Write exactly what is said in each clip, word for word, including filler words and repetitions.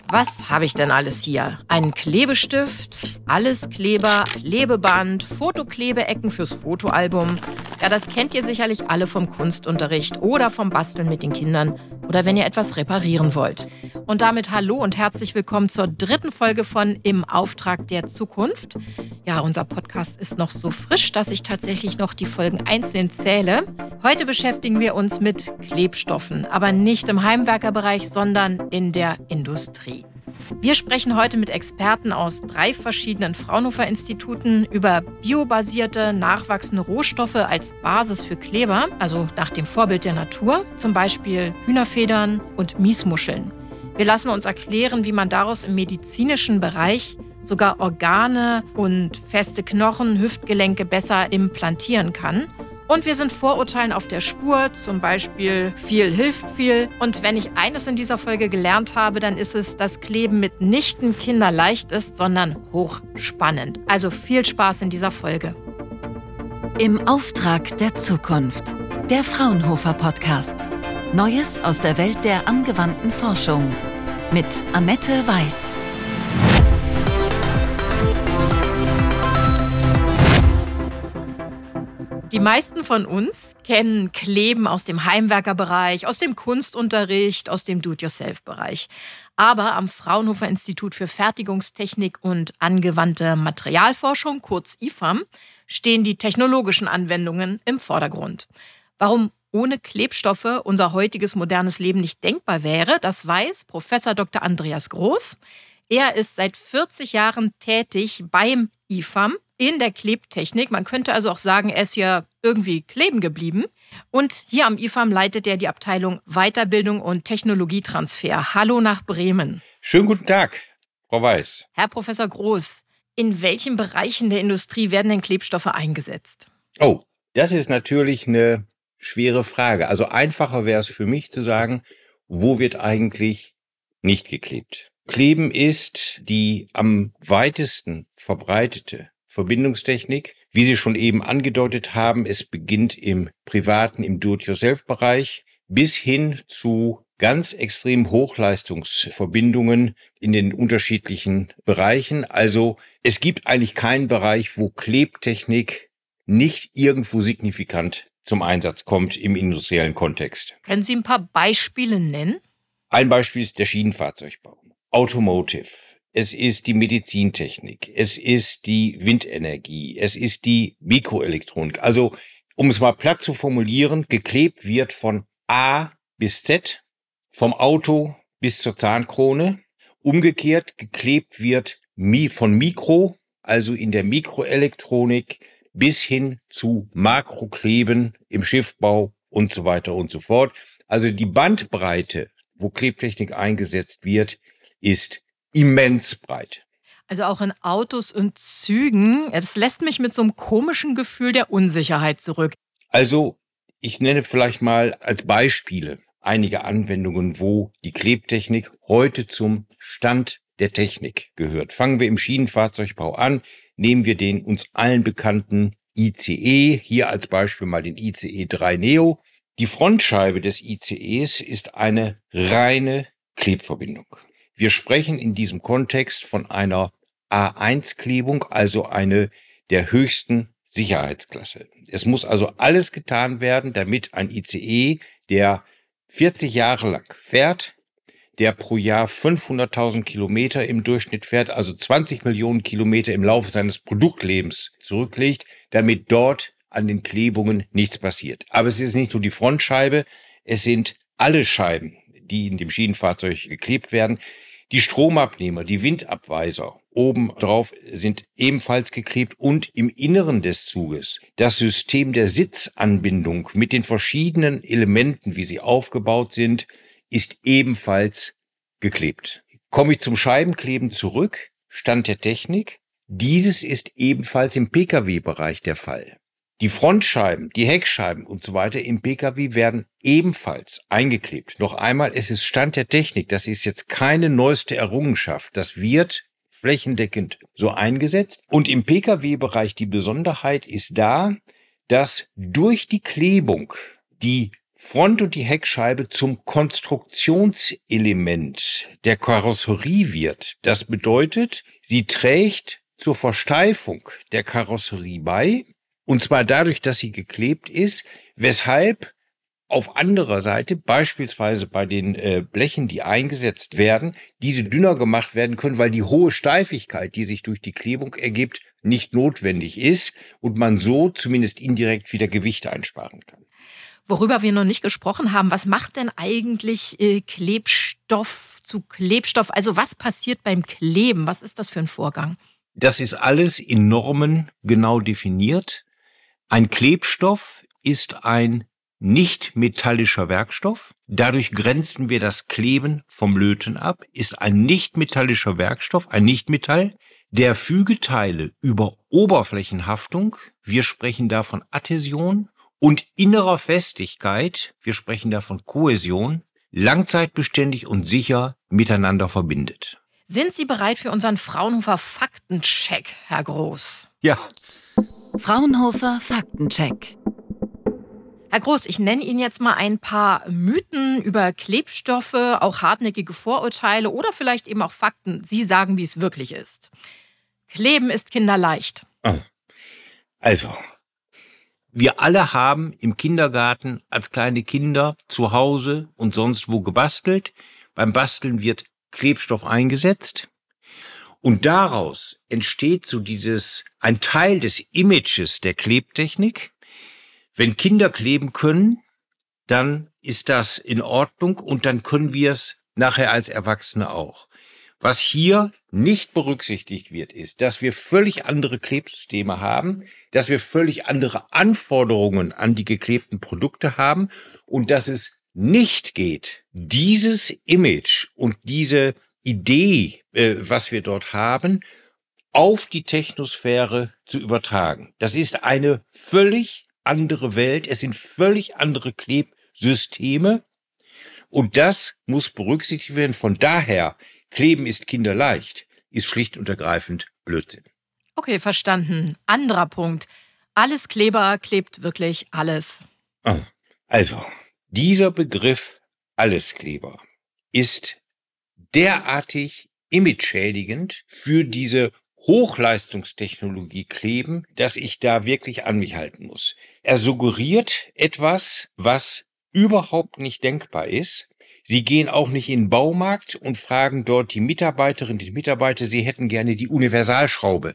Was habe ich denn alles hier? Einen Klebestift, Alleskleber, Klebeband, Fotoklebeecken fürs Fotoalbum. Ja, das kennt ihr sicherlich alle vom Kunstunterricht oder vom Basteln mit den Kindern oder wenn ihr etwas reparieren wollt. Und damit hallo und herzlich willkommen zur dritten Folge von Im Auftrag der Zukunft. Ja, unser Podcast ist noch so frisch, dass ich tatsächlich noch die Folgen einzeln zähle. Heute beschäftigen wir uns mit Klebstoffen, aber nicht im Heimwerkerbereich, sondern in der Industrie. Wir sprechen heute mit Experten aus drei verschiedenen Fraunhofer-Instituten über biobasierte, nachwachsende Rohstoffe als Basis für Kleber, also nach dem Vorbild der Natur, zum Beispiel Hühnerfedern und Miesmuscheln. Wir lassen uns erklären, wie man daraus im medizinischen Bereich sogar Organe und feste Knochen, Hüftgelenke besser implantieren kann. Und wir sind Vorurteilen auf der Spur, zum Beispiel viel hilft viel. Und wenn ich eines in dieser Folge gelernt habe, dann ist es, dass Kleben mitnichten kinderleicht ist, sondern hochspannend. Also viel Spaß in dieser Folge. Im Auftrag der Zukunft. Der Fraunhofer Podcast. Neues aus der Welt der angewandten Forschung. Mit Annette Weiß. Die meisten von uns kennen Kleben aus dem Heimwerkerbereich, aus dem Kunstunterricht, aus dem Do-it-yourself-Bereich. Aber am Fraunhofer Institut für Fertigungstechnik und angewandte Materialforschung, kurz I F A M, stehen die technologischen Anwendungen im Vordergrund. Warum ohne Klebstoffe unser heutiges modernes Leben nicht denkbar wäre, das weiß Professor Doktor Andreas Groß. Er ist seit vierzig Jahren tätig beim I F A M in der Klebtechnik. Man könnte also auch sagen, er ist ja irgendwie kleben geblieben. Und hier am I F A M leitet er die Abteilung Weiterbildung und Technologietransfer. Hallo nach Bremen. Schönen guten Tag, Frau Weiß. Herr Professor Groß, in welchen Bereichen der Industrie werden denn Klebstoffe eingesetzt? Oh, das ist natürlich eine schwere Frage. Also einfacher wäre es für mich zu sagen, wo wird eigentlich nicht geklebt? Kleben ist die am weitesten verbreitete Verbindungstechnik. Wie Sie schon eben angedeutet haben, es beginnt im privaten, im Do-it-yourself-Bereich bis hin zu ganz extrem Hochleistungsverbindungen in den unterschiedlichen Bereichen. Also es gibt eigentlich keinen Bereich, wo Klebtechnik nicht irgendwo signifikant zum Einsatz kommt im industriellen Kontext. Können Sie ein paar Beispiele nennen? Ein Beispiel ist der Schienenfahrzeugbau, Automotive. Es ist die Medizintechnik, es ist die Windenergie, es ist die Mikroelektronik. Also, um es mal platt zu formulieren, geklebt wird von A bis Z, vom Auto bis zur Zahnkrone. Umgekehrt geklebt wird von Mikro, also in der Mikroelektronik, bis hin zu Makrokleben im Schiffbau und so weiter und so fort. Also die Bandbreite, wo Klebtechnik eingesetzt wird, ist immens breit. Also auch in Autos und Zügen. Das lässt mich mit so einem komischen Gefühl der Unsicherheit zurück. Also ich nenne vielleicht mal als Beispiele einige Anwendungen, wo die Klebtechnik heute zum Stand der Technik gehört. Fangen wir im Schienenfahrzeugbau an. Nehmen wir den uns allen bekannten I C E. Hier als Beispiel mal den I C E drei Neo. Die Frontscheibe des I C Es ist eine reine Klebverbindung. Wir sprechen in diesem Kontext von einer A eins Klebung, also eine der höchsten Sicherheitsklasse. Es muss also alles getan werden, damit ein I C E, der vierzig Jahre lang fährt, der pro Jahr fünfhunderttausend Kilometer im Durchschnitt fährt, also zwanzig Millionen Kilometer im Laufe seines Produktlebens zurücklegt, damit dort an den Klebungen nichts passiert. Aber es ist nicht nur die Frontscheibe, es sind alle Scheiben, die in dem Schienenfahrzeug geklebt werden. Die Stromabnehmer, die Windabweiser oben drauf sind ebenfalls geklebt und im Inneren des Zuges das System der Sitzanbindung mit den verschiedenen Elementen, wie sie aufgebaut sind, ist ebenfalls geklebt. Komme ich zum Scheibenkleben zurück, Stand der Technik. Dieses ist ebenfalls im Pkw-Bereich der Fall. Die Frontscheiben, die Heckscheiben und so weiter im Pkw werden ebenfalls eingeklebt. Noch einmal, es ist Stand der Technik. Das ist jetzt keine neueste Errungenschaft. Das wird flächendeckend so eingesetzt. Und im Pkw-Bereich die Besonderheit ist da, dass durch die Klebung die Front- und die Heckscheibe zum Konstruktionselement der Karosserie wird. Das bedeutet, sie trägt zur Versteifung der Karosserie bei, und zwar dadurch, dass sie geklebt ist, weshalb auf anderer Seite, beispielsweise bei den äh, Blechen, die eingesetzt werden, diese dünner gemacht werden können, weil die hohe Steifigkeit, die sich durch die Klebung ergibt, nicht notwendig ist und man so zumindest indirekt wieder Gewicht einsparen kann. Worüber wir noch nicht gesprochen haben, was macht denn eigentlich äh, Klebstoff zu Klebstoff? Also was passiert beim Kleben? Was ist das für ein Vorgang? Das ist alles in Normen genau definiert. Ein Klebstoff ist ein nicht metallischer Werkstoff. Dadurch grenzen wir das Kleben vom Löten ab. Ist ein nicht metallischer Werkstoff, ein Nichtmetall, der Fügeteile über Oberflächenhaftung, wir sprechen da von Adhäsion, und innerer Festigkeit, wir sprechen da von Kohäsion, langzeitbeständig und sicher miteinander verbindet. Sind Sie bereit für unseren Fraunhofer Faktencheck, Herr Groß? Ja. Fraunhofer Faktencheck. Herr Groß, ich nenne Ihnen jetzt mal ein paar Mythen über Klebstoffe, auch hartnäckige Vorurteile oder vielleicht eben auch Fakten. Sie sagen, wie es wirklich ist. Kleben ist kinderleicht. Also, wir alle haben im Kindergarten als kleine Kinder zu Hause und sonst wo gebastelt. Beim Basteln wird Klebstoff eingesetzt. Und daraus entsteht so dieses, ein Teil des Images der Klebtechnik. Wenn Kinder kleben können, dann ist das in Ordnung und dann können wir es nachher als Erwachsene auch. Was hier nicht berücksichtigt wird, ist, dass wir völlig andere Klebsysteme haben, dass wir völlig andere Anforderungen an die geklebten Produkte haben und dass es nicht geht, dieses Image und diese Idee, äh, was wir dort haben, auf die Technosphäre zu übertragen. Das ist eine völlig andere Welt, es sind völlig andere Klebsysteme und das muss berücksichtigt werden. Von daher, Kleben ist kinderleicht, ist schlicht und ergreifend Blödsinn. Okay, verstanden. Anderer Punkt. Alles Kleber klebt wirklich alles. Also, dieser Begriff Alleskleber ist derartig imageschädigend für diese Hochleistungstechnologie kleben, dass ich da wirklich an mich halten muss. Er suggeriert etwas, was überhaupt nicht denkbar ist. Sie gehen auch nicht in den Baumarkt und fragen dort die Mitarbeiterinnen, die Mitarbeiter, sie hätten gerne die Universalschraube.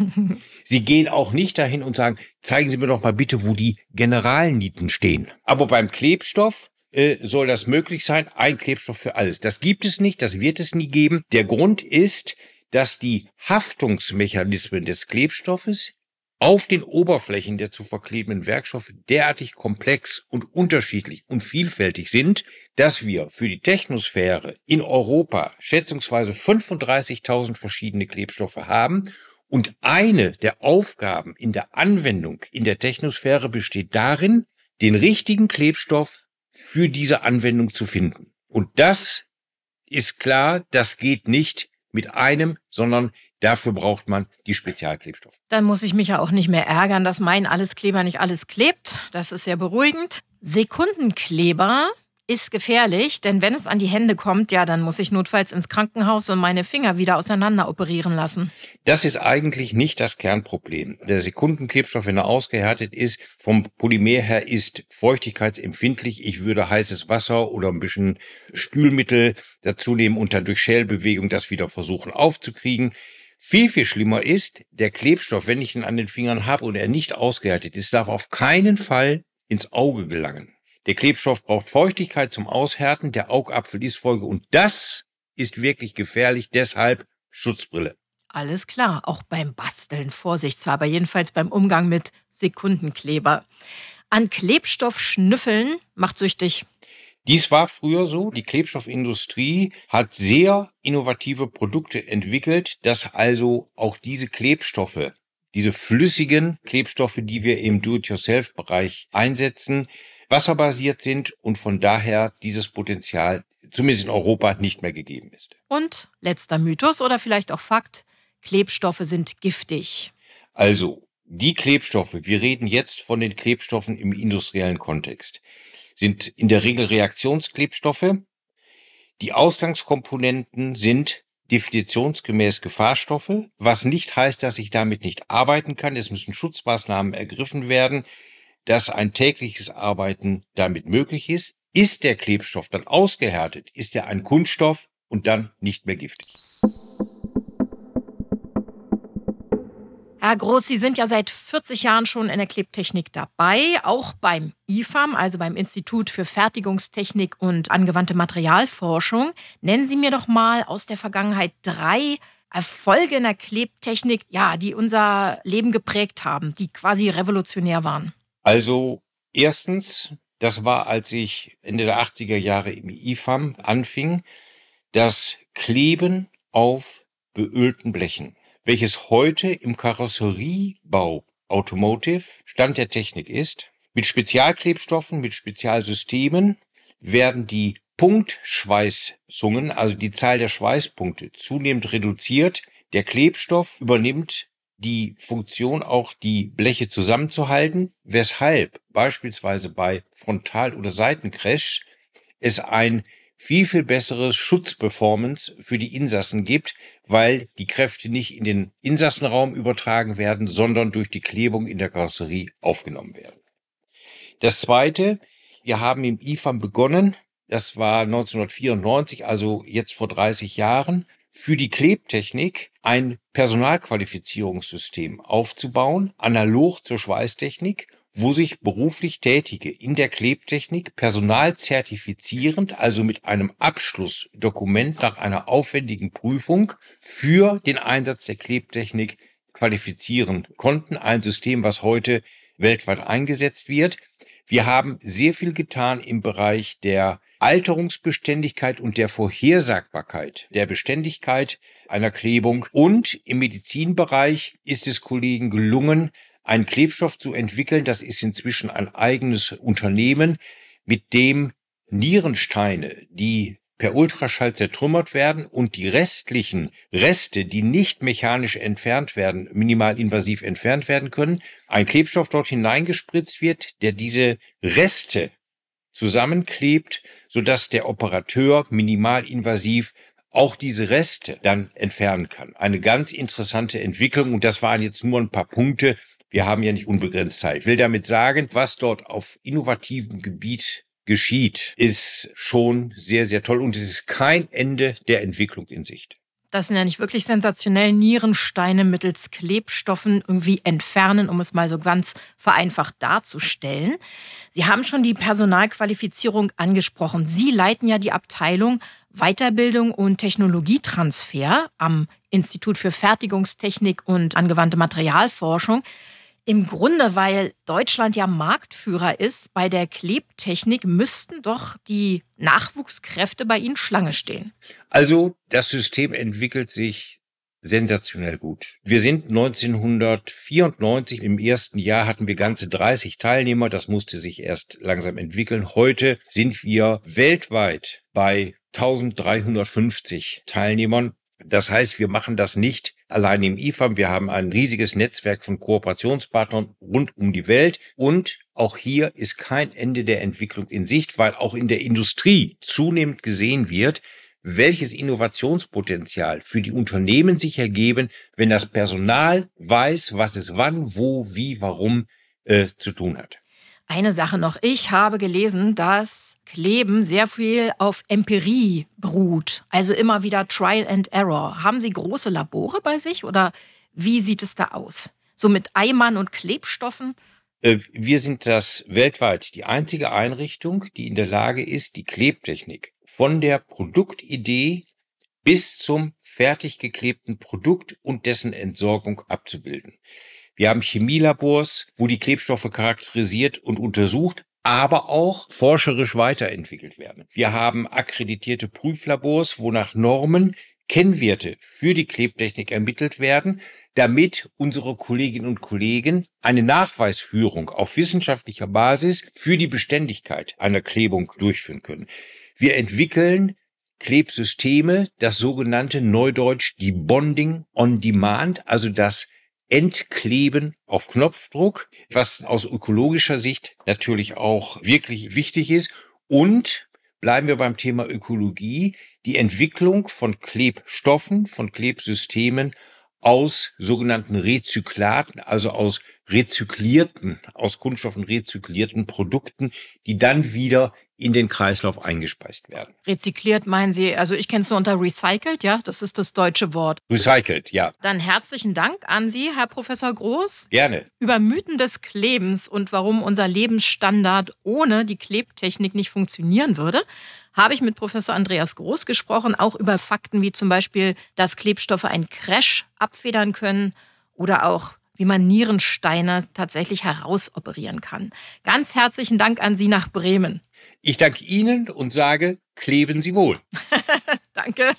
Sie gehen auch nicht dahin und sagen, zeigen Sie mir doch mal bitte, wo die Generalnieten stehen. Aber beim Klebstoff äh, soll das möglich sein, ein Klebstoff für alles. Das gibt es nicht, das wird es nie geben. Der Grund ist, dass die Haftungsmechanismen des Klebstoffes auf den Oberflächen der zu verklebenden Werkstoffe derartig komplex und unterschiedlich und vielfältig sind, dass wir für die Technosphäre in Europa schätzungsweise fünfunddreißigtausend verschiedene Klebstoffe haben. Und eine der Aufgaben in der Anwendung in der Technosphäre besteht darin, den richtigen Klebstoff für diese Anwendung zu finden. Und das ist klar, das geht nicht mit einem, sondern dafür braucht man die Spezialklebstoffe. Dann muss ich mich ja auch nicht mehr ärgern, dass mein Alleskleber nicht alles klebt. Das ist sehr beruhigend. Sekundenkleber ist gefährlich, denn wenn es an die Hände kommt, ja, dann muss ich notfalls ins Krankenhaus und meine Finger wieder auseinander operieren lassen. Das ist eigentlich nicht das Kernproblem. Der Sekundenklebstoff, wenn er ausgehärtet ist, vom Polymer her ist feuchtigkeitsempfindlich. Ich würde heißes Wasser oder ein bisschen Spülmittel dazu nehmen und dann durch Schälbewegung das wieder versuchen aufzukriegen. Viel, viel schlimmer ist, der Klebstoff, wenn ich ihn an den Fingern habe und er nicht ausgehärtet ist, darf auf keinen Fall ins Auge gelangen. Der Klebstoff braucht Feuchtigkeit zum Aushärten, der Augapfel ist Folge und das ist wirklich gefährlich, deshalb Schutzbrille. Alles klar, auch beim Basteln vorsichtshalber, jedenfalls beim Umgang mit Sekundenkleber. An Klebstoff schnüffeln macht süchtig. Dies war früher so. Die Klebstoffindustrie hat sehr innovative Produkte entwickelt, dass also auch diese Klebstoffe, diese flüssigen Klebstoffe, die wir im Do-it-yourself-Bereich einsetzen, wasserbasiert sind und von daher dieses Potenzial zumindest in Europa nicht mehr gegeben ist. Und letzter Mythos oder vielleicht auch Fakt, Klebstoffe sind giftig. Also, die Klebstoffe, wir reden jetzt von den Klebstoffen im industriellen Kontext, sind in der Regel Reaktionsklebstoffe. Die Ausgangskomponenten sind definitionsgemäß Gefahrstoffe, was nicht heißt, dass ich damit nicht arbeiten kann. Es müssen Schutzmaßnahmen ergriffen werden, dass ein tägliches Arbeiten damit möglich ist. Ist der Klebstoff dann ausgehärtet, ist er ein Kunststoff und dann nicht mehr giftig. Herr Groß, Sie sind ja seit vierzig Jahren schon in der Klebtechnik dabei, auch beim I F A M, also beim Institut für Fertigungstechnik und angewandte Materialforschung. Nennen Sie mir doch mal aus der Vergangenheit drei Erfolge in der Klebtechnik, ja, die unser Leben geprägt haben, die quasi revolutionär waren. Also erstens, das war, als ich Ende der achtziger Jahre im I F A M anfing, das Kleben auf beölten Blechen, welches heute im Karosseriebau Automotive Stand der Technik ist. Mit Spezialklebstoffen, mit Spezialsystemen werden die Punktschweißungen, also die Zahl der Schweißpunkte, zunehmend reduziert. Der Klebstoff übernimmt die Funktion, auch die Bleche zusammenzuhalten, weshalb beispielsweise bei Frontal- oder Seitencrash es ein viel, viel besseres Schutzperformance für die Insassen gibt, weil die Kräfte nicht in den Insassenraum übertragen werden, sondern durch die Klebung in der Karosserie aufgenommen werden. Das Zweite, wir haben im I F A M begonnen, das war neunzehnhundertvierundneunzig, also jetzt vor dreißig Jahren, für die Klebtechnik ein Personalqualifizierungssystem aufzubauen, analog zur Schweißtechnik, wo sich beruflich Tätige in der Klebtechnik personalzertifizierend, also mit einem Abschlussdokument nach einer aufwendigen Prüfung für den Einsatz der Klebtechnik qualifizieren konnten. Ein System, was heute weltweit eingesetzt wird. Wir haben sehr viel getan im Bereich der Alterungsbeständigkeit und der Vorhersagbarkeit der Beständigkeit einer Klebung. Und im Medizinbereich ist es Kollegen gelungen, einen Klebstoff zu entwickeln. Das ist inzwischen ein eigenes Unternehmen, mit dem Nierensteine, die per Ultraschall zertrümmert werden und die restlichen Reste, die nicht mechanisch entfernt werden, minimalinvasiv entfernt werden können, ein Klebstoff dort hineingespritzt wird, der diese Reste zusammenklebt, sodass der Operateur minimalinvasiv auch diese Reste dann entfernen kann. Eine ganz interessante Entwicklung, und das waren jetzt nur ein paar Punkte. Wir haben ja nicht unbegrenzt Zeit. Ich will damit sagen, was dort auf innovativem Gebiet geschieht, ist schon sehr, sehr toll. Und es ist kein Ende der Entwicklung in Sicht. Das sind ja nicht wirklich sensationell, Nierensteine mittels Klebstoffen irgendwie entfernen, um es mal so ganz vereinfacht darzustellen. Sie haben schon die Personalqualifizierung angesprochen. Sie leiten ja die Abteilung Weiterbildung und Technologietransfer am Institut für Fertigungstechnik und angewandte Materialforschung. Im Grunde, weil Deutschland ja Marktführer ist bei der Klebtechnik, müssten doch die Nachwuchskräfte bei Ihnen Schlange stehen. Also das System entwickelt sich sensationell gut. Wir sind neunzehnhundertvierundneunzig, im ersten Jahr hatten wir ganze dreißig Teilnehmer, das musste sich erst langsam entwickeln. Heute sind wir weltweit bei eintausenddreihundertfünfzig Teilnehmern. Das heißt, wir machen das nicht allein im I F A M. Wir haben ein riesiges Netzwerk von Kooperationspartnern rund um die Welt. Und auch hier ist kein Ende der Entwicklung in Sicht, weil auch in der Industrie zunehmend gesehen wird, welches Innovationspotenzial für die Unternehmen sich ergeben, wenn das Personal weiß, was es wann, wo, wie, warum äh, zu tun hat. Eine Sache noch. Ich habe gelesen, dass Kleben sehr viel auf Empirie beruht. Also immer wieder Trial and Error. Haben Sie große Labore bei sich oder wie sieht es da aus? So mit Eimern und Klebstoffen? Wir sind das weltweit die einzige Einrichtung, die in der Lage ist, die Klebtechnik von der Produktidee bis zum fertig geklebten Produkt und dessen Entsorgung abzubilden. Wir haben Chemielabors, wo die Klebstoffe charakterisiert und untersucht, aber auch forscherisch weiterentwickelt werden. Wir haben akkreditierte Prüflabors, wo nach Normen Kennwerte für die Klebtechnik ermittelt werden, damit unsere Kolleginnen und Kollegen eine Nachweisführung auf wissenschaftlicher Basis für die Beständigkeit einer Klebung durchführen können. Wir entwickeln Klebsysteme, das sogenannte Neudeutsch die Bonding on Demand, also das entkleben auf Knopfdruck, was aus ökologischer Sicht natürlich auch wirklich wichtig ist. Und bleiben wir beim Thema Ökologie, die Entwicklung von Klebstoffen, von Klebsystemen aus sogenannten Rezyklaten, also aus rezyklierten, aus Kunststoffen rezyklierten Produkten, die dann wieder in den Kreislauf eingespeist werden. Rezykliert meinen Sie, also ich kenne es nur unter recycelt, ja, das ist das deutsche Wort. Recycelt, ja. Dann herzlichen Dank an Sie, Herr Professor Groß. Gerne. Über Mythen des Klebens und warum unser Lebensstandard ohne die Klebtechnik nicht funktionieren würde, habe ich mit Professor Andreas Groß gesprochen, auch über Fakten wie zum Beispiel, dass Klebstoffe einen Crash abfedern können oder auch, wie man Nierensteine tatsächlich herausoperieren kann. Ganz herzlichen Dank an Sie nach Bremen. Ich danke Ihnen und sage, kleben Sie wohl. Danke.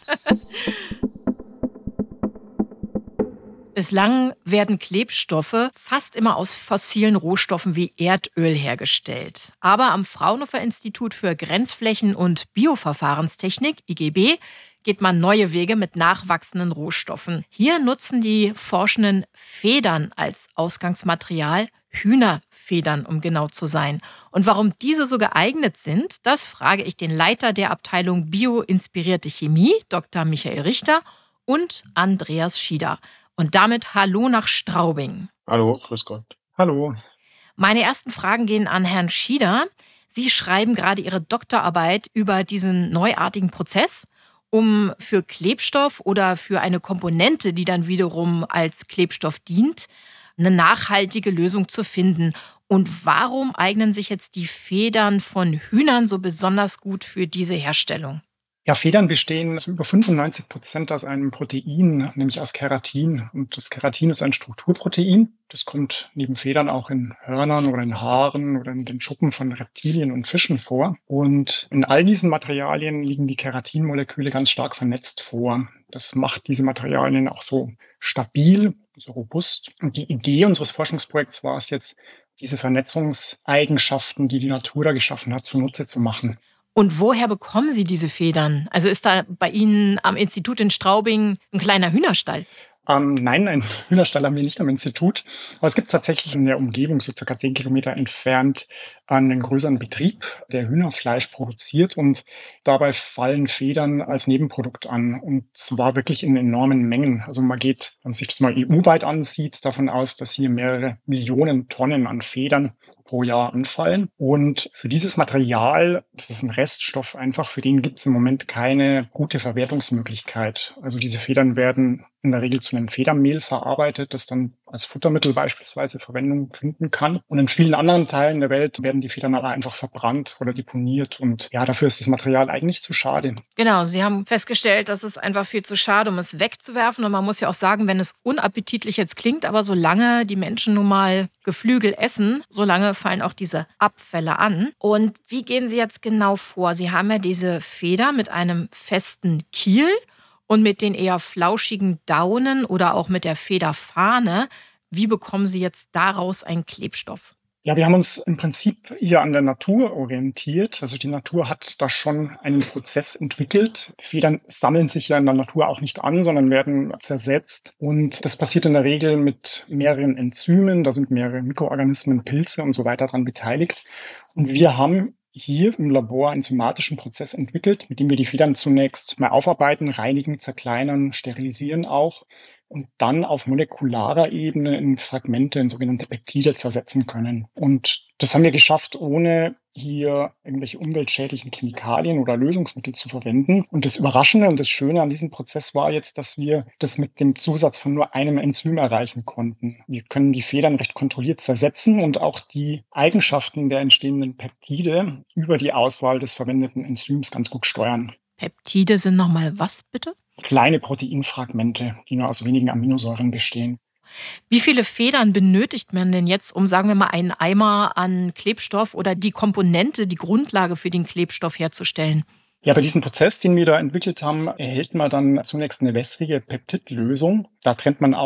Bislang werden Klebstoffe fast immer aus fossilen Rohstoffen wie Erdöl hergestellt. Aber am Fraunhofer Institut für Grenzflächen- und Bioverfahrenstechnik, I G B, geht man neue Wege mit nachwachsenden Rohstoffen. Hier nutzen die Forschenden Federn als Ausgangsmaterial, Hühnerfedern, um genau zu sein. Und warum diese so geeignet sind, das frage ich den Leiter der Abteilung Bio-inspirierte Chemie, Doktor Michael Richter, und Andreas Schieder. Und damit hallo nach Straubing. Hallo, grüß Gott. Hallo. Meine ersten Fragen gehen an Herrn Schieder. Sie schreiben gerade Ihre Doktorarbeit über diesen neuartigen Prozess, um für Klebstoff oder für eine Komponente, die dann wiederum als Klebstoff dient, eine nachhaltige Lösung zu finden. Und warum eignen sich jetzt die Federn von Hühnern so besonders gut für diese Herstellung? Ja, Federn bestehen zu über fünfundneunzig Prozent aus einem Protein, nämlich aus Keratin. Und das Keratin ist ein Strukturprotein. Das kommt neben Federn auch in Hörnern oder in Haaren oder in den Schuppen von Reptilien und Fischen vor. Und in all diesen Materialien liegen die Keratinmoleküle ganz stark vernetzt vor. Das macht diese Materialien auch so stabil, so robust. Und die Idee unseres Forschungsprojekts war es jetzt, diese Vernetzungseigenschaften, die die Natur da geschaffen hat, zunutze zu machen. Und woher bekommen Sie diese Federn? Also ist da bei Ihnen am Institut in Straubing ein kleiner Hühnerstall? Ähm, nein, einen Hühnerstall haben wir nicht am Institut. Aber es gibt tatsächlich in der Umgebung, so circa zehn Kilometer entfernt, einen größeren Betrieb, der Hühnerfleisch produziert. Und dabei fallen Federn als Nebenprodukt an. Und zwar wirklich in enormen Mengen. Also man geht, wenn man sich das mal E U-weit ansieht, davon aus, dass hier mehrere Millionen Tonnen an Federn pro Jahr anfallen. Und für dieses Material, das ist ein Reststoff einfach, für den gibt es im Moment keine gute Verwertungsmöglichkeit. Also diese Federn werden in der Regel zu einem Federmehl verarbeitet, das dann als Futtermittel beispielsweise Verwendung finden kann. Und in vielen anderen Teilen der Welt werden die Federn aber einfach verbrannt oder deponiert. Und ja, dafür ist das Material eigentlich zu schade. Genau, Sie haben festgestellt, das ist einfach viel zu schade, um es wegzuwerfen. Und man muss ja auch sagen, wenn es unappetitlich jetzt klingt, aber solange die Menschen nun mal Geflügel essen, solange fallen auch diese Abfälle an. Und wie gehen Sie jetzt genau vor? Sie haben ja diese Feder mit einem festen Kiel und mit den eher flauschigen Daunen oder auch mit der Federfahne. Wie bekommen Sie jetzt daraus einen Klebstoff? Ja, wir haben uns im Prinzip hier an der Natur orientiert. Also die Natur hat da schon einen Prozess entwickelt. Federn sammeln sich ja in der Natur auch nicht an, sondern werden zersetzt. Und das passiert in der Regel mit mehreren Enzymen. Da sind mehrere Mikroorganismen, Pilze und so weiter dran beteiligt. Und wir haben hier im Labor einen enzymatischen Prozess entwickelt, mit dem wir die Federn zunächst mal aufarbeiten, reinigen, zerkleinern, sterilisieren auch und dann auf molekularer Ebene in Fragmente, in sogenannte Peptide zersetzen können. Und das haben wir geschafft, ohne hier irgendwelche umweltschädlichen Chemikalien oder Lösungsmittel zu verwenden. Und das Überraschende und das Schöne an diesem Prozess war jetzt, dass wir das mit dem Zusatz von nur einem Enzym erreichen konnten. Wir können die Federn recht kontrolliert zersetzen und auch die Eigenschaften der entstehenden Peptide über die Auswahl des verwendeten Enzyms ganz gut steuern. Peptide sind nochmal was, bitte? Kleine Proteinfragmente, die nur aus wenigen Aminosäuren bestehen. Wie viele Federn benötigt man denn jetzt, um, sagen wir mal, einen Eimer an Klebstoff oder die Komponente, die Grundlage für den Klebstoff herzustellen? Ja, bei diesem Prozess, den wir da entwickelt haben, erhält man dann zunächst eine wässrige Peptidlösung. Da trennt man auch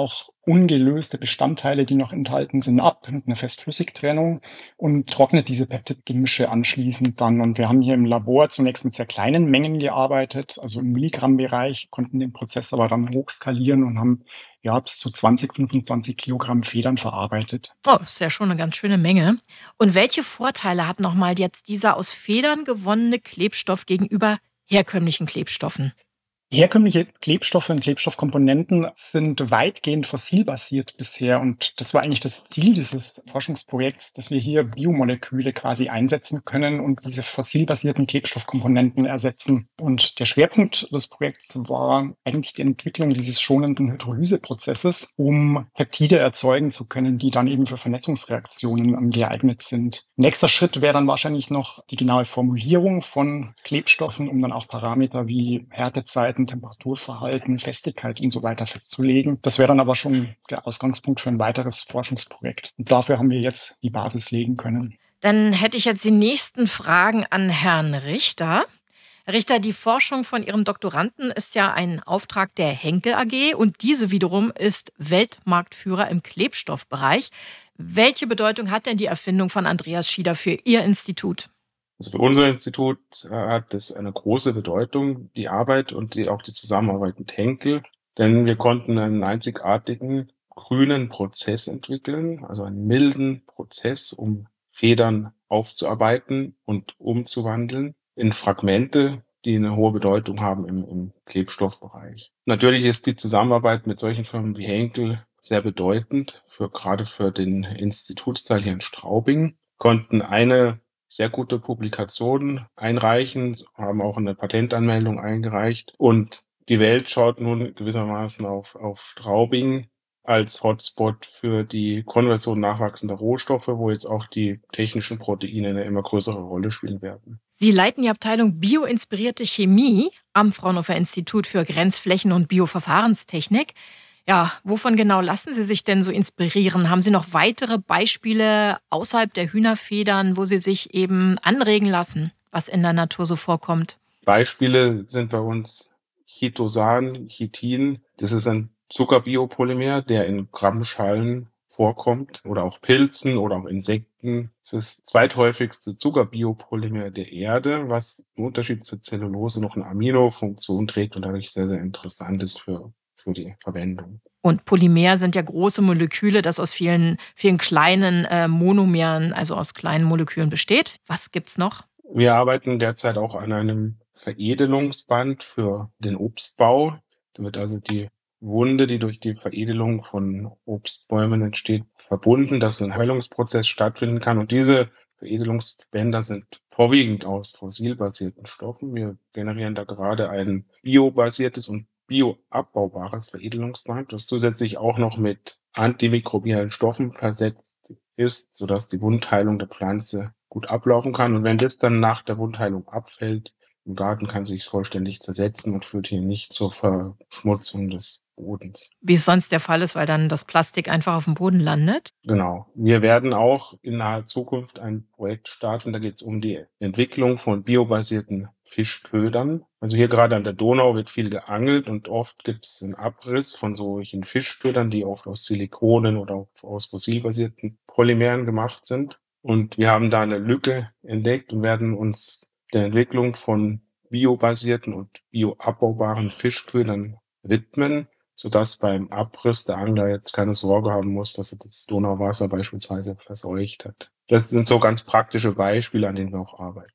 ungelöste Bestandteile, die noch enthalten sind, ab mit einer Fest-Flüssig-Trennung und trocknet diese Peptidgemische anschließend dann. Und wir haben hier im Labor zunächst mit sehr kleinen Mengen gearbeitet, also im Milligramm-Bereich, konnten den Prozess aber dann hochskalieren und haben ja bis zu zwanzig, fünfundzwanzig Kilogramm Federn verarbeitet. Oh, ist ja schon eine ganz schöne Menge. Und welche Vorteile hat nochmal jetzt dieser aus Federn gewonnene Klebstoff gegenüber herkömmlichen Klebstoffen? Herkömmliche Klebstoffe und Klebstoffkomponenten sind weitgehend fossilbasiert bisher und das war eigentlich das Ziel dieses Forschungsprojekts, dass wir hier Biomoleküle quasi einsetzen können und diese fossilbasierten Klebstoffkomponenten ersetzen. Und der Schwerpunkt des Projekts war eigentlich die Entwicklung dieses schonenden Hydrolyseprozesses, um Peptide erzeugen zu können, die dann eben für Vernetzungsreaktionen geeignet sind. Nächster Schritt wäre dann wahrscheinlich noch die genaue Formulierung von Klebstoffen, um dann auch Parameter wie Härtezeiten, Temperaturverhalten, Festigkeit und so weiter festzulegen. Das wäre dann aber schon der Ausgangspunkt für ein weiteres Forschungsprojekt. Und dafür haben wir jetzt die Basis legen können. Dann hätte ich jetzt die nächsten Fragen an Herrn Richter. Herr Richter, die Forschung von Ihrem Doktoranden ist ja ein Auftrag der Henkel A G und diese wiederum ist Weltmarktführer im Klebstoffbereich. Welche Bedeutung hat denn die Erfindung von Andreas Schieder für Ihr Institut? Also für unser Institut hat es eine große Bedeutung, die Arbeit und die, auch die Zusammenarbeit mit Henkel, denn wir konnten einen einzigartigen grünen Prozess entwickeln, also einen milden Prozess, um Federn aufzuarbeiten und umzuwandeln in Fragmente, die eine hohe Bedeutung haben im, im Klebstoffbereich. Natürlich ist die Zusammenarbeit mit solchen Firmen wie Henkel sehr bedeutend, für, gerade für den Institutsteil hier in Straubing, konnten eine sehr gute Publikationen einreichen, haben auch eine Patentanmeldung eingereicht. Und die Welt schaut nun gewissermaßen auf, auf Straubing als Hotspot für die Konversion nachwachsender Rohstoffe, wo jetzt auch die technischen Proteine eine immer größere Rolle spielen werden. Sie leiten die Abteilung Bioinspirierte Chemie am Fraunhofer Institut für Grenzflächen- und Bioverfahrenstechnik. Ja, wovon genau lassen Sie sich denn so inspirieren? Haben Sie noch weitere Beispiele außerhalb der Hühnerfedern, wo Sie sich eben anregen lassen, was in der Natur so vorkommt? Beispiele sind bei uns Chitosan, Chitin. Das ist ein Zuckerbiopolymer, der in Grammschalen vorkommt oder auch Pilzen oder auch Insekten. Es ist das zweithäufigste Zuckerbiopolymer der Erde, was im Unterschied zur Zellulose noch eine Aminofunktion trägt und dadurch sehr, sehr interessant ist für für die Verwendung. Und Polymer sind ja große Moleküle, das aus vielen, vielen kleinen äh, Monomeren, also aus kleinen Molekülen besteht. Was gibt's noch? Wir arbeiten derzeit auch an einem Veredelungsband für den Obstbau. Da wird also die Wunde, die durch die Veredelung von Obstbäumen entsteht, verbunden, dass ein Heilungsprozess stattfinden kann. Und diese Veredelungsbänder sind vorwiegend aus fossilbasierten Stoffen. Wir generieren da gerade ein biobasiertes und bioabbaubares Veredelungsband, das zusätzlich auch noch mit antimikrobiellen Stoffen versetzt ist, sodass die Wundheilung der Pflanze gut ablaufen kann. Und wenn das dann nach der Wundheilung abfällt, im Garten kann sich es vollständig zersetzen und führt hier nicht zur Verschmutzung des Bodens. Wie es sonst der Fall ist, weil dann das Plastik einfach auf dem Boden landet? Genau. Wir werden auch in naher Zukunft ein Projekt starten, da geht es um die Entwicklung von biobasierten Fischködern. Also hier gerade an der Donau wird viel geangelt und oft gibt es einen Abriss von solchen Fischködern, die oft aus Silikonen oder aus fossilbasierten Polymeren gemacht sind. Und wir haben da eine Lücke entdeckt und werden uns der Entwicklung von biobasierten und bioabbaubaren Fischködern widmen, sodass beim Abriss der Angler jetzt keine Sorge haben muss, dass er das Donauwasser beispielsweise verseucht hat. Das sind so ganz praktische Beispiele, an denen wir auch arbeiten.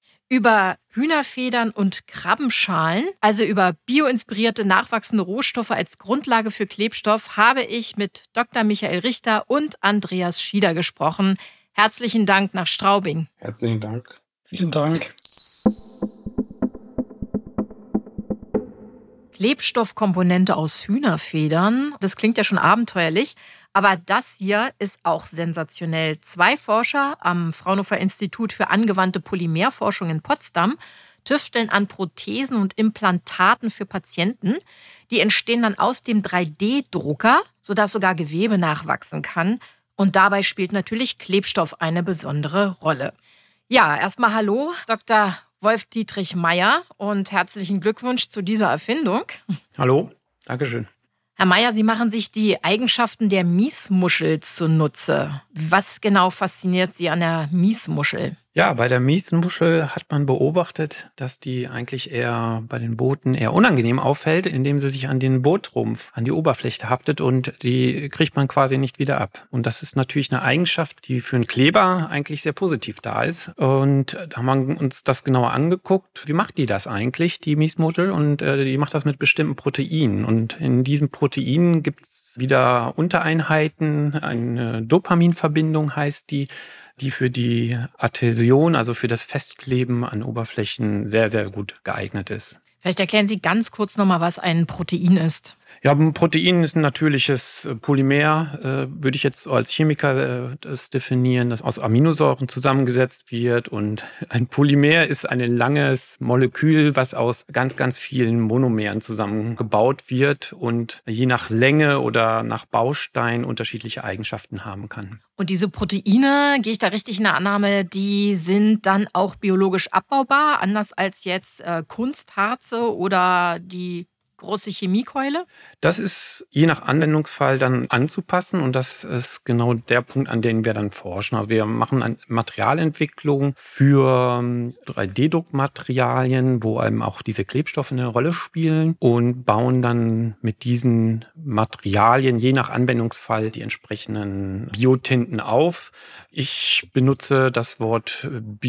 Über Hühnerfedern und Krabbenschalen, also über bioinspirierte nachwachsende Rohstoffe als Grundlage für Klebstoff, habe ich mit Doktor Michael Richter und Andreas Schieder gesprochen. Herzlichen Dank nach Straubing. Herzlichen Dank. Vielen Dank. Klebstoffkomponente aus Hühnerfedern, das klingt ja schon abenteuerlich, aber das hier ist auch sensationell. Zwei Forscher am Fraunhofer Institut für angewandte Polymerforschung in Potsdam tüfteln an Prothesen und Implantaten für Patienten. Die entstehen dann aus dem drei D Drucker, sodass sogar Gewebe nachwachsen kann. Und dabei spielt natürlich Klebstoff eine besondere Rolle. Ja, erstmal hallo, Doktor Wolf-Dietrich Meyer und herzlichen Glückwunsch zu dieser Erfindung. Hallo, Dankeschön. Herr Meyer, Sie machen sich die Eigenschaften der Miesmuschel zunutze. Was genau fasziniert Sie an der Miesmuschel? Ja, bei der Miesmuschel hat man beobachtet, dass die eigentlich eher bei den Booten eher unangenehm auffällt, indem sie sich an den Bootrumpf, an die Oberfläche haftet und die kriegt man quasi nicht wieder ab. Und das ist natürlich eine Eigenschaft, die für einen Kleber eigentlich sehr positiv da ist. Und da haben wir uns das genauer angeguckt. Wie macht die das eigentlich, die Miesmuschel? Und äh, die macht das mit bestimmten Proteinen. Und in diesen Proteinen gibt es wieder Untereinheiten. Eine Dopaminverbindung heißt die, die für die Adhäsion, also für das Festkleben an Oberflächen sehr, sehr gut geeignet ist. Vielleicht erklären Sie ganz kurz nochmal, was ein Protein ist. Ja, ein Protein ist ein natürliches Polymer, äh, würde ich jetzt als Chemiker äh, das definieren, das aus Aminosäuren zusammengesetzt wird. Und ein Polymer ist ein langes Molekül, was aus ganz, ganz vielen Monomeren zusammengebaut wird und je nach Länge oder nach Baustein unterschiedliche Eigenschaften haben kann. Und diese Proteine, gehe ich da richtig in der Annahme, die sind dann auch biologisch abbaubar, anders als jetzt äh, Kunstharze oder die große Chemiekeule? Das ist je nach Anwendungsfall dann anzupassen und das ist genau der Punkt, an dem wir dann forschen. Also wir machen eine Materialentwicklung für drei D Druckmaterialien, wo eben auch diese Klebstoffe eine Rolle spielen und bauen dann mit diesen Materialien je nach Anwendungsfall die entsprechenden Biotinten auf. Ich benutze das Wort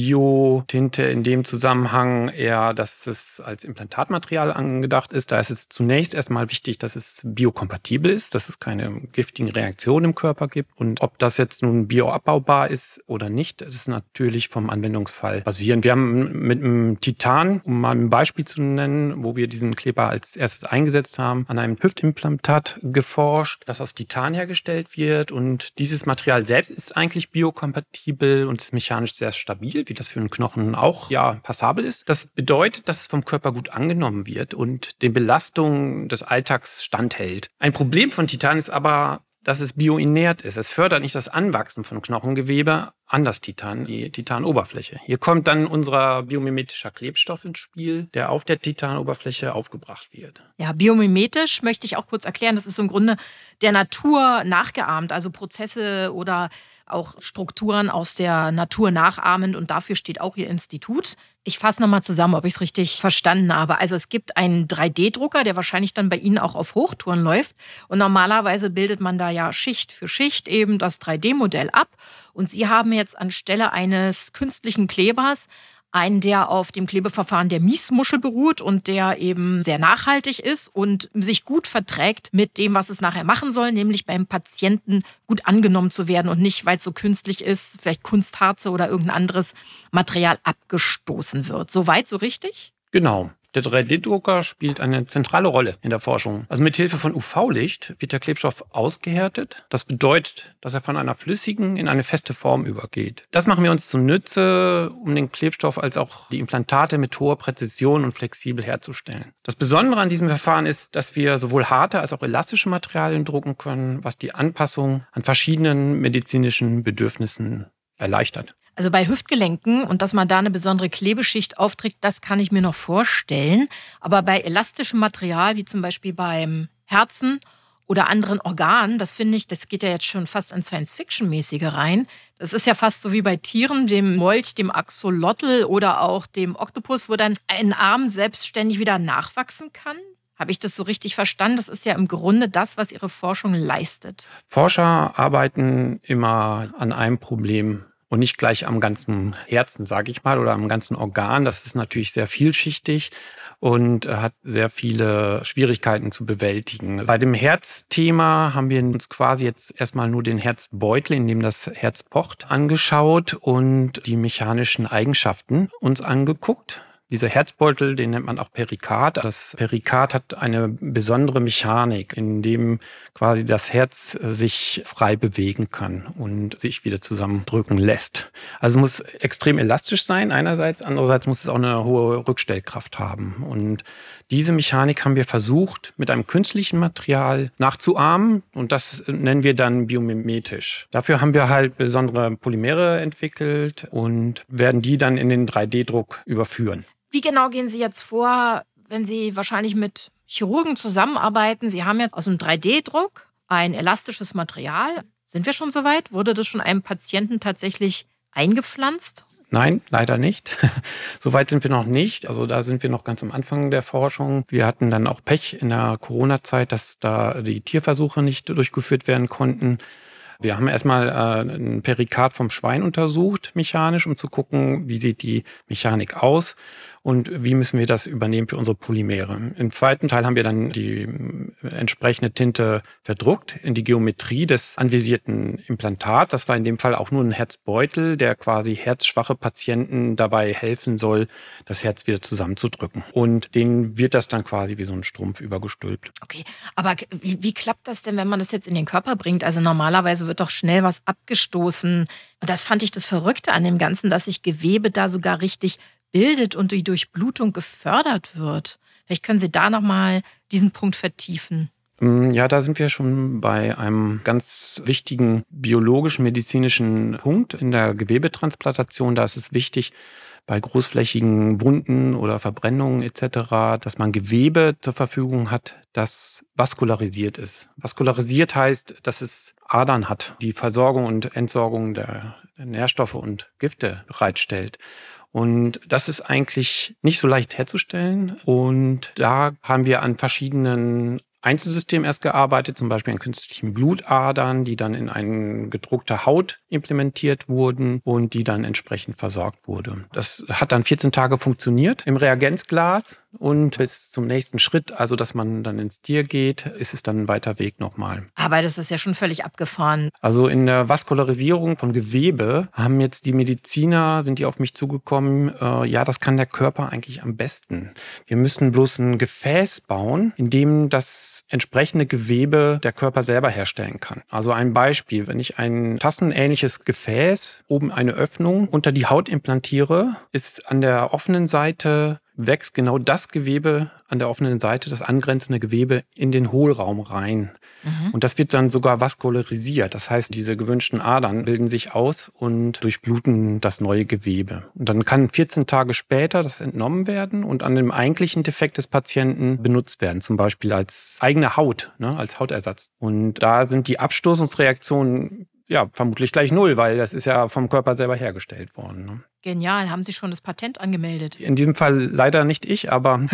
Biotinte in dem Zusammenhang eher, dass es als Implantatmaterial angedacht ist. Da ist es zunächst erstmal wichtig, dass es biokompatibel ist, dass es keine giftigen Reaktionen im Körper gibt. Und ob das jetzt nun bioabbaubar ist oder nicht, das ist natürlich vom Anwendungsfall basierend. Wir haben mit einem Titan, um mal ein Beispiel zu nennen, wo wir diesen Kleber als erstes eingesetzt haben, an einem Hüftimplantat geforscht, das aus Titan hergestellt wird. Und dieses Material selbst ist eigentlich biokompatibel und ist mechanisch sehr stabil, wie das für einen Knochen auch ja passabel ist. Das bedeutet, dass es vom Körper gut angenommen wird und den Belastungen des Alltags standhält. Ein Problem von Titan ist aber, dass es bioinert ist. Es fördert nicht das Anwachsen von Knochengewebe an das Titan, die Titanoberfläche. Hier kommt dann unser biomimetischer Klebstoff ins Spiel, der auf der Titanoberfläche aufgebracht wird. Ja, biomimetisch möchte ich auch kurz erklären. Das ist im Grunde der Natur nachgeahmt, also Prozesse oder auch Strukturen aus der Natur nachahmend und dafür steht auch Ihr Institut. Ich fasse nochmal zusammen, ob ich es richtig verstanden habe. Also es gibt einen drei D Drucker, der wahrscheinlich dann bei Ihnen auch auf Hochtouren läuft und normalerweise bildet man da ja Schicht für Schicht eben das drei D Modell ab und Sie haben jetzt anstelle eines künstlichen Klebers einen, der auf dem Klebeverfahren der Miesmuschel beruht und der eben sehr nachhaltig ist und sich gut verträgt mit dem, was es nachher machen soll, nämlich beim Patienten gut angenommen zu werden und nicht, weil es so künstlich ist, vielleicht Kunstharze oder irgendein anderes Material abgestoßen wird. Soweit, so richtig? Genau. Der drei D Drucker spielt eine zentrale Rolle in der Forschung. Also mit Hilfe von U V-Licht wird der Klebstoff ausgehärtet. Das bedeutet, dass er von einer flüssigen in eine feste Form übergeht. Das machen wir uns zunutze, um den Klebstoff als auch die Implantate mit hoher Präzision und flexibel herzustellen. Das Besondere an diesem Verfahren ist, dass wir sowohl harte als auch elastische Materialien drucken können, was die Anpassung an verschiedenen medizinischen Bedürfnissen erleichtert. Also bei Hüftgelenken und dass man da eine besondere Klebeschicht aufträgt, das kann ich mir noch vorstellen. Aber bei elastischem Material, wie zum Beispiel beim Herzen oder anderen Organen, das finde ich, das geht ja jetzt schon fast in Science-Fiction-mäßige rein. Das ist ja fast so wie bei Tieren, dem Molch, dem Axolotl oder auch dem Oktopus, wo dann ein Arm selbstständig wieder nachwachsen kann. Habe ich das so richtig verstanden? Das ist ja im Grunde das, was Ihre Forschung leistet. Forscher arbeiten immer an einem Problem und nicht gleich am ganzen Herzen, sage ich mal, oder am ganzen Organ. Das ist natürlich sehr vielschichtig und hat sehr viele Schwierigkeiten zu bewältigen. Bei dem Herzthema haben wir uns quasi jetzt erstmal nur den Herzbeutel, in dem das Herz pocht, angeschaut und die mechanischen Eigenschaften uns angeguckt. Dieser Herzbeutel, den nennt man auch Perikard. Das Perikard hat eine besondere Mechanik, in dem quasi das Herz sich frei bewegen kann und sich wieder zusammendrücken lässt. Also es muss extrem elastisch sein einerseits, andererseits muss es auch eine hohe Rückstellkraft haben. Und diese Mechanik haben wir versucht, mit einem künstlichen Material nachzuahmen und das nennen wir dann biomimetisch. Dafür haben wir halt besondere Polymere entwickelt und werden die dann in den drei D Druck überführen. Wie genau gehen Sie jetzt vor, wenn Sie wahrscheinlich mit Chirurgen zusammenarbeiten. Sie haben jetzt aus dem drei D Druck ein elastisches Material. Sind wir schon soweit? Wurde das schon einem Patienten tatsächlich eingepflanzt? Nein, leider nicht. Soweit sind wir noch nicht. Also da sind wir noch ganz am Anfang der Forschung. Wir hatten dann auch Pech in der Corona-Zeit, dass da die Tierversuche nicht durchgeführt werden konnten. Wir haben erstmal äh, ein Perikard vom Schwein untersucht, mechanisch, um zu gucken, wie sieht die Mechanik aus und wie müssen wir das übernehmen für unsere Polymere. Im zweiten Teil haben wir dann die entsprechende Tinte verdruckt in die Geometrie des anvisierten Implantats. Das war in dem Fall auch nur ein Herzbeutel, der quasi herzschwache Patienten dabei helfen soll, das Herz wieder zusammenzudrücken. Und denen wird das dann quasi wie so ein Strumpf übergestülpt. Okay, aber wie, wie klappt das denn, wenn man das jetzt in den Körper bringt? Also normalerweise wird doch schnell was abgestoßen. Und das fand ich das Verrückte an dem Ganzen, dass sich Gewebe da sogar richtig bildet und die Durchblutung gefördert wird. Vielleicht können Sie da nochmal diesen Punkt vertiefen. Ja, da sind wir schon bei einem ganz wichtigen biologischen, medizinischen Punkt in der Gewebetransplantation. Da ist es wichtig, bei großflächigen Wunden oder Verbrennungen et cetera, dass man Gewebe zur Verfügung hat, das vaskularisiert ist. Vaskularisiert heißt, dass es Adern hat, die Versorgung und Entsorgung der Nährstoffe und Gifte bereitstellt. Und das ist eigentlich nicht so leicht herzustellen. Und da haben wir an verschiedenen Einzelsystemen erst gearbeitet, zum Beispiel an künstlichen Blutadern, die dann in eine gedruckte Haut implementiert wurden und die dann entsprechend versorgt wurde. Das hat dann vierzehn Tage funktioniert im Reagenzglas und bis zum nächsten Schritt, also dass man dann ins Tier geht, ist es dann ein weiter Weg nochmal. Aber das ist ja schon völlig abgefahren. Also in der Vaskularisierung von Gewebe haben jetzt die Mediziner, sind die auf mich zugekommen, äh, ja, das kann der Körper eigentlich am besten. Wir müssen bloß ein Gefäß bauen, in dem das entsprechende Gewebe der Körper selber herstellen kann. Also ein Beispiel, wenn ich ein tassenähnliches Gefäß, oben eine Öffnung, unter die Haut implantiere, ist an der offenen Seite wächst genau das Gewebe an der offenen Seite, das angrenzende Gewebe in den Hohlraum rein. Mhm. Und das wird dann sogar vaskularisiert. Das heißt, diese gewünschten Adern bilden sich aus und durchbluten das neue Gewebe. Und dann kann vierzehn Tage später das entnommen werden und an dem eigentlichen Defekt des Patienten benutzt werden. Zum Beispiel als eigene Haut, ne, als Hautersatz. Und da sind die Abstoßungsreaktionen ja vermutlich gleich null, weil das ist ja vom Körper selber hergestellt worden. Ne? Genial. Haben Sie schon das Patent angemeldet? In diesem Fall leider nicht ich, aber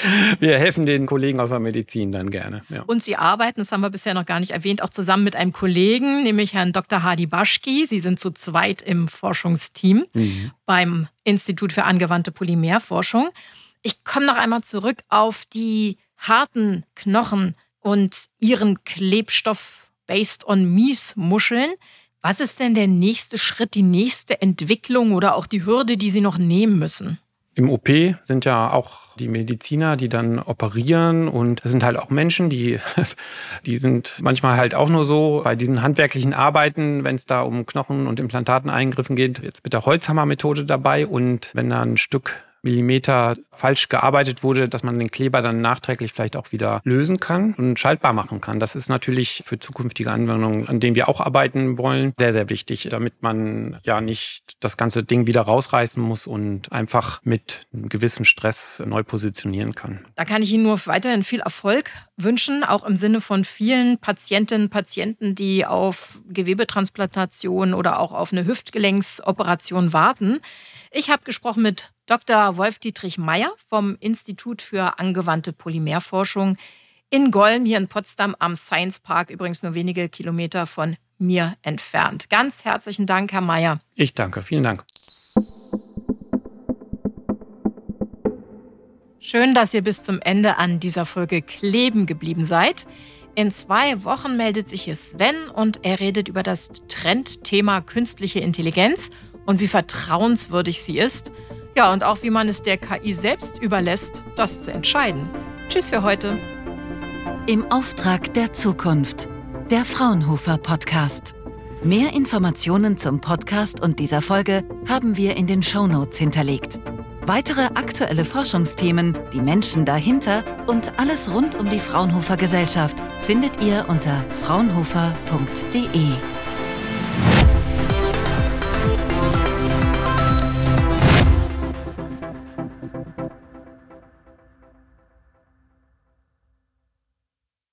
wir helfen den Kollegen aus der Medizin dann gerne. Ja. Und Sie arbeiten, das haben wir bisher noch gar nicht erwähnt, auch zusammen mit einem Kollegen, nämlich Herrn Doktor Hadi Baschki. Sie sind zu zweit im Forschungsteam mhm. beim Institut für angewandte Polymerforschung. Ich komme noch einmal zurück auf die harten Knochen und ihren Klebstoff based on Miesmuscheln. Was ist denn der nächste Schritt, die nächste Entwicklung oder auch die Hürde, die Sie noch nehmen müssen? Im O P sind ja auch die Mediziner, die dann operieren und das sind halt auch Menschen, die, die sind manchmal halt auch nur so bei diesen handwerklichen Arbeiten, wenn es da um Knochen- und Implantateneingriffen geht, jetzt mit der Holzhammermethode dabei und wenn da ein Stück Millimeter falsch gearbeitet wurde, dass man den Kleber dann nachträglich vielleicht auch wieder lösen kann und schaltbar machen kann. Das ist natürlich für zukünftige Anwendungen, an denen wir auch arbeiten wollen, sehr, sehr wichtig, damit man ja nicht das ganze Ding wieder rausreißen muss und einfach mit einem gewissen Stress neu positionieren kann. Da kann ich Ihnen nur weiterhin viel Erfolg wünschen, auch im Sinne von vielen Patientinnen und Patienten, die auf Gewebetransplantation oder auch auf eine Hüftgelenksoperation warten. Ich habe gesprochen mit Doktor Wolf-Dietrich Meyer vom Institut für angewandte Polymerforschung in Golm, hier in Potsdam am Science Park, übrigens nur wenige Kilometer von mir entfernt. Ganz herzlichen Dank, Herr Meyer. Ich danke, vielen Dank. Schön, dass ihr bis zum Ende an dieser Folge kleben geblieben seid. In zwei Wochen meldet sich hier Sven und er redet über das Trendthema künstliche Intelligenz und wie vertrauenswürdig sie ist. Ja, und auch wie man es der K I selbst überlässt, das zu entscheiden. Tschüss für heute. Im Auftrag der Zukunft. Der Fraunhofer Podcast. Mehr Informationen zum Podcast und dieser Folge haben wir in den Shownotes hinterlegt. Weitere aktuelle Forschungsthemen, die Menschen dahinter und alles rund um die Fraunhofer Gesellschaft findet ihr unter fraunhofer punkt de.